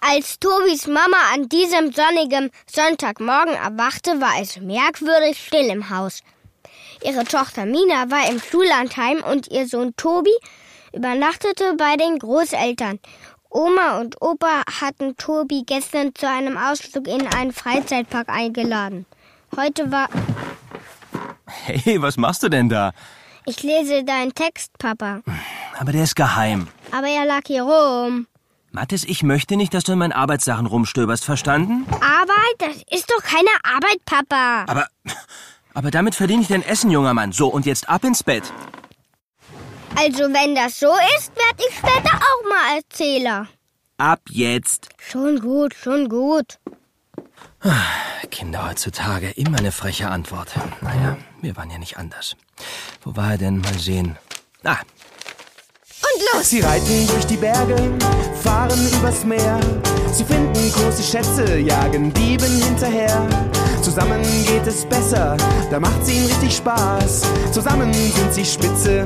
Als Tobis Mama an diesem sonnigen Sonntagmorgen erwachte, war es merkwürdig still im Haus. Ihre Tochter Mina war im Schullandheim und ihr Sohn Tobi übernachtete bei den Großeltern. Oma und Opa hatten Tobi gestern zu einem Ausflug in einen Freizeitpark eingeladen. Heute war... Hey, was machst du denn da? Ich lese deinen Text, Papa. Aber der ist geheim. Aber er lag hier rum. Mathis, ich möchte nicht, dass du in meinen Arbeitssachen rumstöberst, verstanden? Arbeit? Das ist doch keine Arbeit, Papa. Aber damit verdiene ich dein Essen, junger Mann. So, und jetzt ab ins Bett. Also wenn das so ist, werde ich später auch mal Erzähler. Ab jetzt. Schon gut, schon gut. Kinder heutzutage, immer eine freche Antwort. Naja, wir waren ja nicht anders. Wo war er denn? Mal sehen. Und los! Sie reiten durch die Berge, fahren übers Meer. Sie finden große Schätze, jagen Dieben hinterher. Zusammen geht es besser, da macht's ihnen richtig Spaß. Zusammen sind sie spitze